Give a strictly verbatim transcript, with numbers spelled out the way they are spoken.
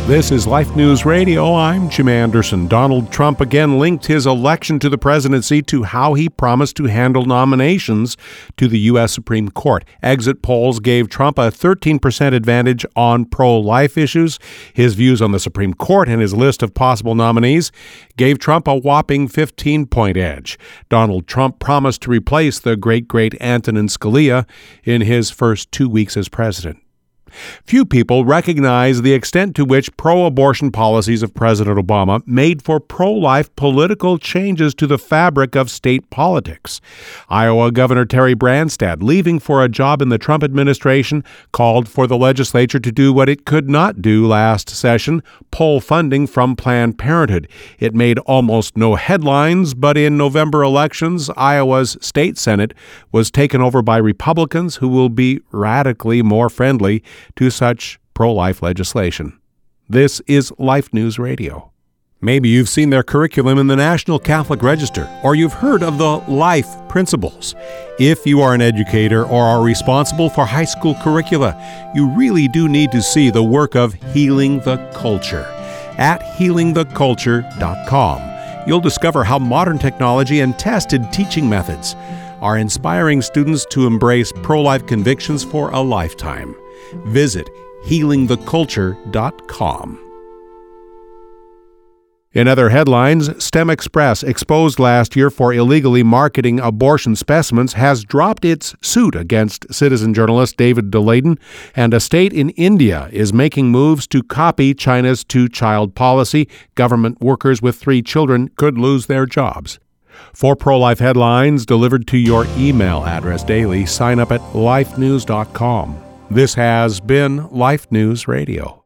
This is Life News Radio. I'm Jim Anderson. Donald Trump again linked his election to the presidency to how he promised to handle nominations to the U S Supreme Court. Exit polls gave Trump a thirteen percent advantage on pro-life issues. His views on the Supreme Court and his list of possible nominees gave Trump a whopping fifteen-point edge. Donald Trump promised to replace the great-great Antonin Scalia in his first two weeks as president. Few people recognize the extent to which pro-abortion policies of President Obama made for pro-life political changes to the fabric of state politics. Iowa Governor Terry Branstad, leaving for a job in the Trump administration, called for the legislature to do what it could not do last session, pull funding from Planned Parenthood. It made almost no headlines, but in November elections, Iowa's state Senate was taken over by Republicans who will be radically more friendly to such pro-life legislation. This is Life News Radio. Maybe you've seen their curriculum in the National Catholic Register, or you've heard of the LIFE principles. If you are an educator or are responsible for high school curricula, you really do need to see the work of Healing the Culture. At healing the culture dot com, you'll discover how modern technology and tested teaching methods are inspiring students to embrace pro-life convictions for a lifetime. Visit healing the culture dot com. In other headlines, STEM Express, exposed last year for illegally marketing abortion specimens, has dropped its suit against citizen journalist David Daleiden, and a state in India is making moves to copy China's two-child policy. Government workers with three children could lose their jobs. For pro-life headlines delivered to your email address daily, sign up at life news dot com. This has been Life News Radio.